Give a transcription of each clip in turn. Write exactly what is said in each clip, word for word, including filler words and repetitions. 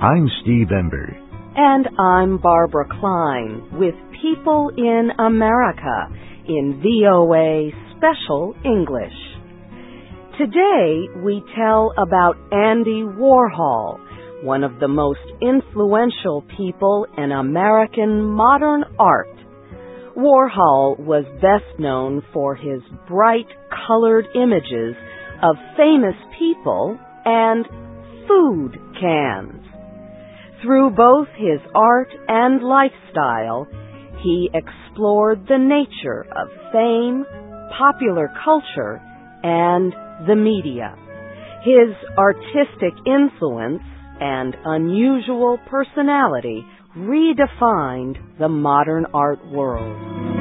I'm Steve Ember. And I'm Barbara Klein with People in America in V O A Special English. Today we tell about Andy Warhol, one of the most influential people in American modern art. Warhol was best known for his bright colored images of famous people and food cans. Through both his art and lifestyle, he explored the nature of fame, popular culture, and the media. His artistic influence and unusual personality redefined the modern art world.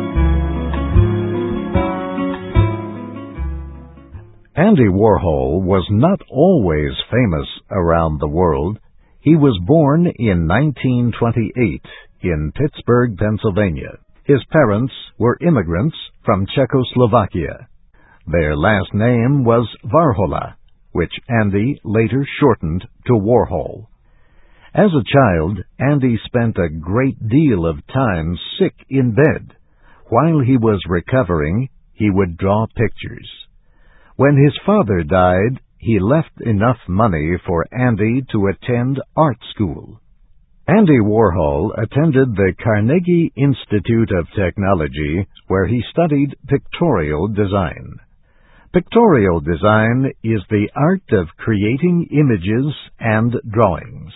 Andy Warhol was not always famous around the world. He was born in nineteen twenty-eight in Pittsburgh, Pennsylvania. His parents were immigrants from Czechoslovakia. Their last name was Varhola, which Andy later shortened to Warhol. As a child, Andy spent a great deal of time sick in bed. While he was recovering, he would draw pictures. When his father died, he left enough money for Andy to attend art school. Andy Warhol attended the Carnegie Institute of Technology, where he studied pictorial design. Pictorial design is the art of creating images and drawings.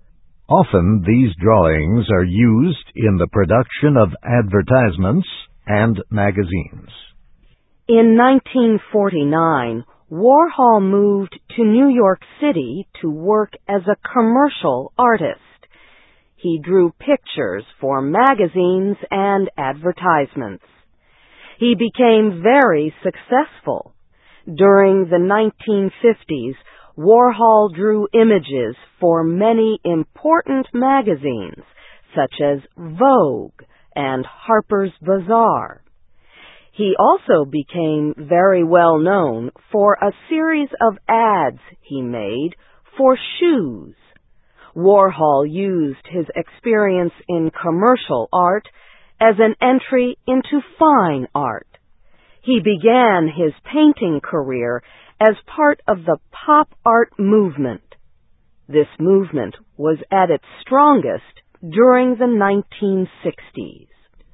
Often these drawings are used in the production of advertisements and magazines. In nineteen forty-nine, Warhol moved to New York City to work as a commercial artist. He drew pictures for magazines and advertisements. He became very successful. During the nineteen fifties, Warhol drew images for many important magazines, such as Vogue and Harper's Bazaar. He also became very well known for a series of ads he made for shoes. Warhol used his experience in commercial art as an entry into fine art. He began his painting career as part of the pop art movement. This movement was at its strongest during the nineteen sixties.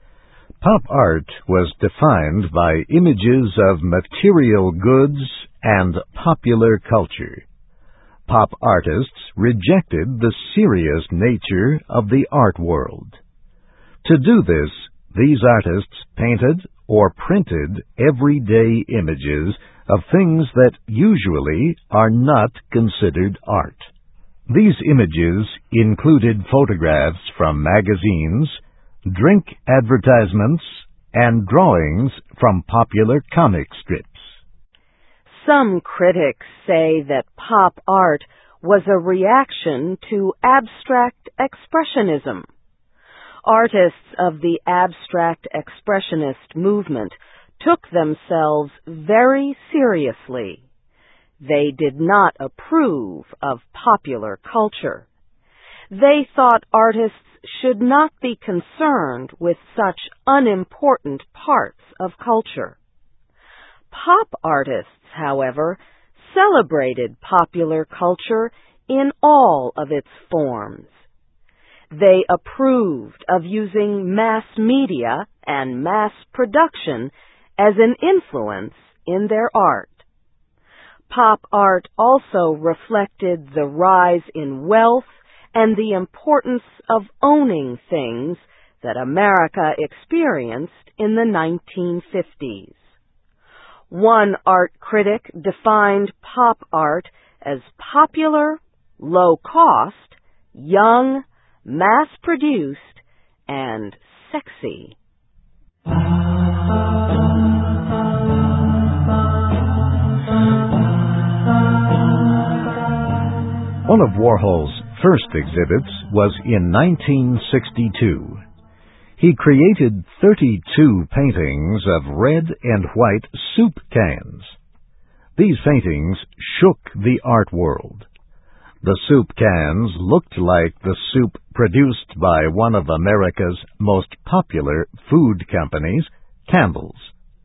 Pop art was defined by images of material goods and popular culture. Pop artists rejected the serious nature of the art world. To do this, these artists painted or printed everyday images of things that usually are not considered art. These images included photographs from magazines, drink advertisements, and drawings from popular comic strips. Some critics say that pop art was a reaction to abstract expressionism. Artists of the abstract expressionist movement took themselves very seriously. They did not approve of popular culture. They thought artists should not be concerned with such unimportant parts of culture. Pop artists, however, celebrated popular culture in all of its forms. They approved of using mass media and mass production as an influence in their art. Pop art also reflected the rise in wealth and the importance of owning things that America experienced in the nineteen fifties. One art critic defined pop art as popular, low-cost, young, mass-produced, and sexy. One of Warhol's first exhibits was in nineteen sixty-two. He created thirty-two paintings of red and white soup cans. These paintings shook the art world. The soup cans looked like the soup produced by one of America's most popular food companies, Campbell's.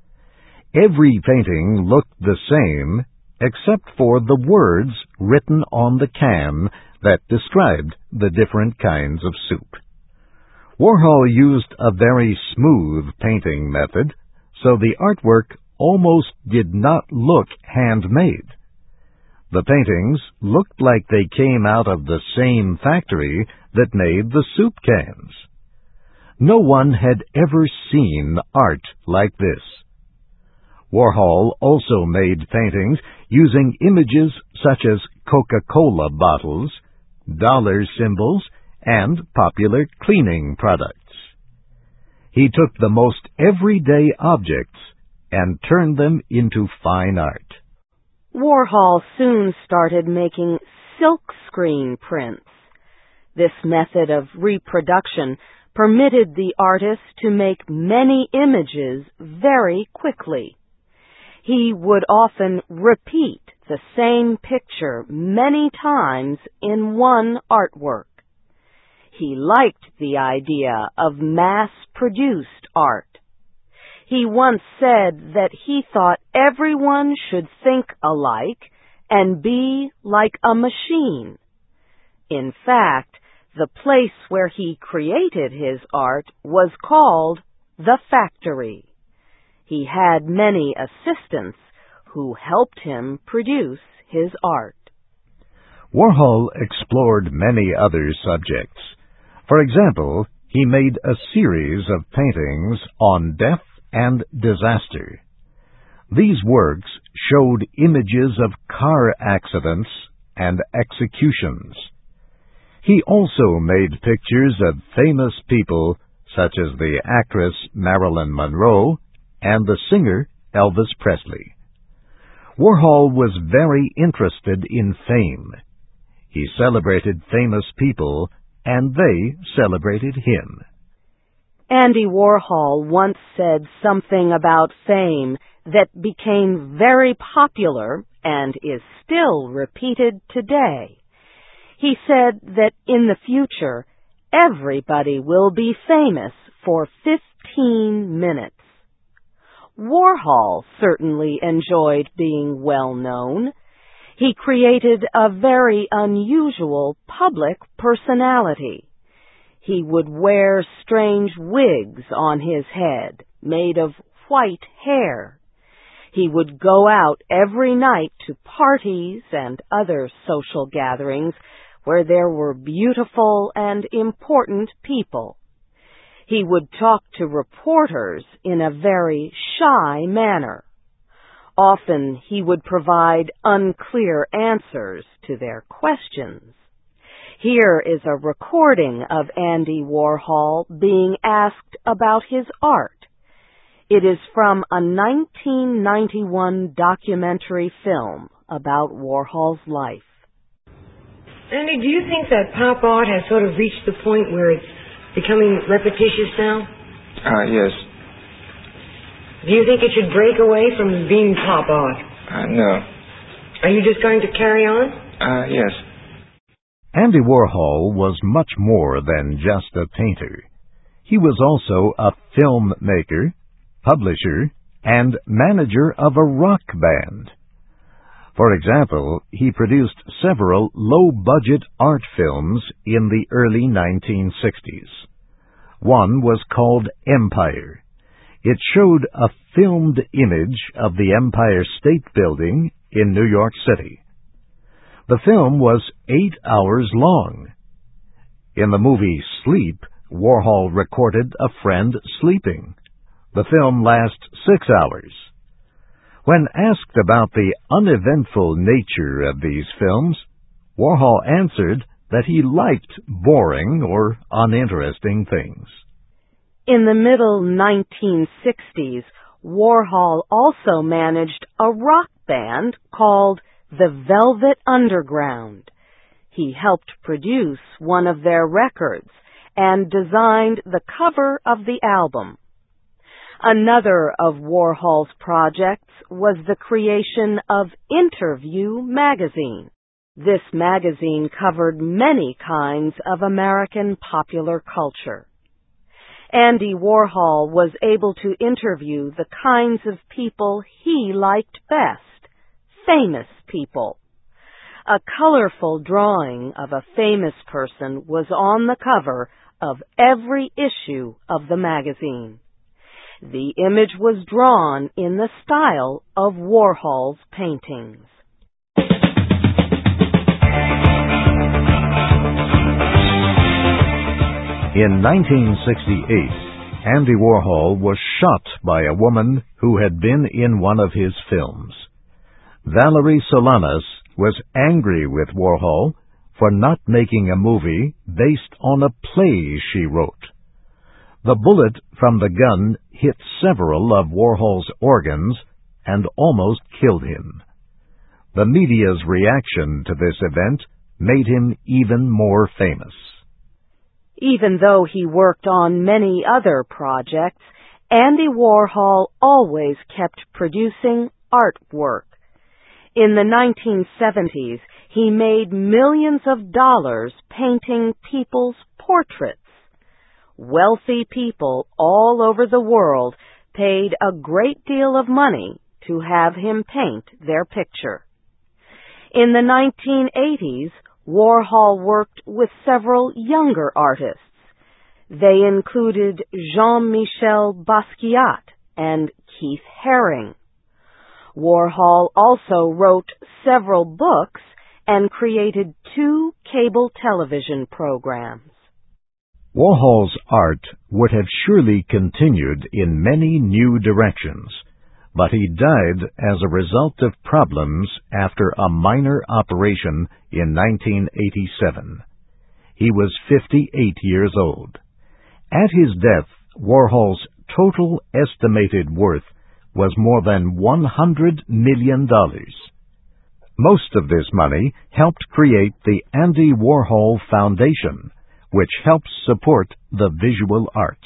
Every painting looked the same, except for the words written on the can that described the different kinds of soup. Warhol used a very smooth painting method, so the artwork almost did not look handmade. The paintings looked like they came out of the same factory that made the soup cans. No one had ever seen art like this. Warhol also made paintings using images such as Coca-Cola bottles, dollar symbols, and popular cleaning products. He took the most everyday objects and turned them into fine art. Warhol soon started making silkscreen prints. This method of reproduction permitted the artist to make many images very quickly. He would often repeat the same picture many times in one artwork. He liked the idea of mass-produced art. He once said that he thought everyone should think alike and be like a machine. In fact, the place where he created his art was called the factory. He had many assistants who helped him produce his art. Warhol explored many other subjects. For example, he made a series of paintings on death and disaster. These works showed images of car accidents and executions. He also made pictures of famous people such as the actress Marilyn Monroe and the singer Elvis Presley. Warhol was very interested in fame. He celebrated famous people, and they celebrated him. Andy Warhol once said something about fame that became very popular and is still repeated today. He said that in the future, everybody will be famous for fifteen minutes. Warhol certainly enjoyed being well known. He created a very unusual public personality. He would wear strange wigs on his head, made of white hair. He would go out every night to parties and other social gatherings where there were beautiful and important people. He would talk to reporters in a very shy manner. Often he would provide unclear answers to their questions. Here is a recording of Andy Warhol being asked about his art. It is from a nineteen ninety-one documentary film about Warhol's life. Andy, do you think that pop art has sort of reached the point where it's becoming repetitious now? Uh, yes. Do you think it should break away from being pop art? Uh, no. Are you just going to carry on? Uh, yes. Andy Warhol was much more than just a painter. He was also a filmmaker, publisher, and manager of a rock band. For example, he produced several low-budget art films in the early nineteen sixties. One was called Empire. It showed a filmed image of the Empire State Building in New York City. The film was eight hours long. In the movie Sleep, Warhol recorded a friend sleeping. The film lasts six hours. When asked about the uneventful nature of these films, Warhol answered that he liked boring or uninteresting things. In the middle nineteen sixties, Warhol also managed a rock band called the Velvet Underground. He helped produce one of their records and designed the cover of the album. Another of Warhol's projects was the creation of Interview magazine. This magazine covered many kinds of American popular culture. Andy Warhol was able to interview the kinds of people he liked best, famous people. A colorful drawing of a famous person was on the cover of every issue of the magazine. The image was drawn in the style of Warhol's paintings. In nineteen sixty-eight, Andy Warhol was shot by a woman who had been in one of his films. Valerie Solanas was angry with Warhol for not making a movie based on a play she wrote. The bullet from the gun hit several of Warhol's organs and almost killed him. The media's reaction to this event made him even more famous. Even though he worked on many other projects, Andy Warhol always kept producing artwork. In the nineteen seventies, he made millions of dollars painting people's portraits. Wealthy people all over the world paid a great deal of money to have him paint their picture. In the nineteen eighties, Warhol worked with several younger artists. They included Jean-Michel Basquiat and Keith Haring. Warhol also wrote several books and created two cable television programs. Warhol's art would have surely continued in many new directions, but he died as a result of problems after a minor operation in nineteen eighty-seven. He was fifty-eight years old. At his death, Warhol's total estimated worth was more than one hundred million dollars. Most of this money helped create the Andy Warhol Foundation, which helps support the visual arts.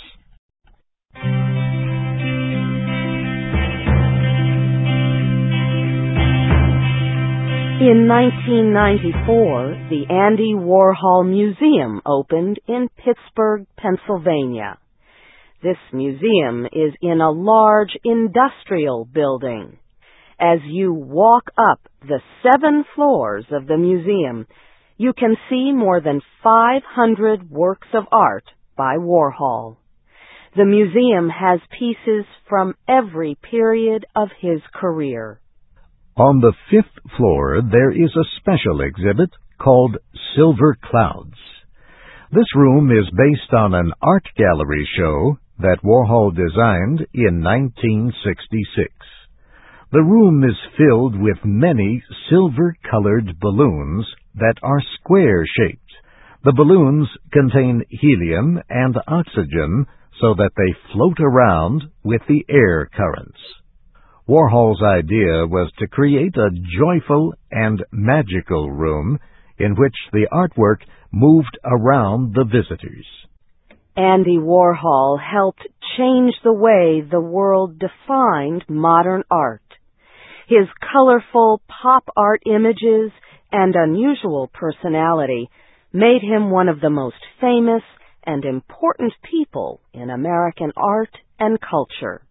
In nineteen ninety-four, the Andy Warhol Museum opened in Pittsburgh, Pennsylvania. This museum is in a large industrial building. As you walk up the seven floors of the museum, you can see more than five hundred works of art by Warhol. The museum has pieces from every period of his career. On the fifth floor, there is a special exhibit called Silver Clouds. This room is based on an art gallery show that Warhol designed in nineteen sixty-six. The room is filled with many silver-colored balloons that are square-shaped. The balloons contain helium and oxygen so that they float around with the air currents. Warhol's idea was to create a joyful and magical room in which the artwork moved around the visitors. Andy Warhol helped change the way the world defined modern art. His colorful pop art images and unusual personality made him one of the most famous and important people in American art and culture.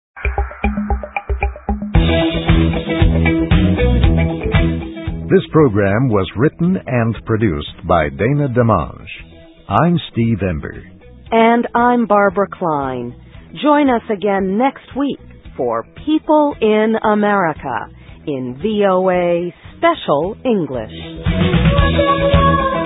This program was written and produced by Dana DeMange. I'm Steve Ember. And I'm Barbara Klein. Join us again next week for People in America in V O A Special English.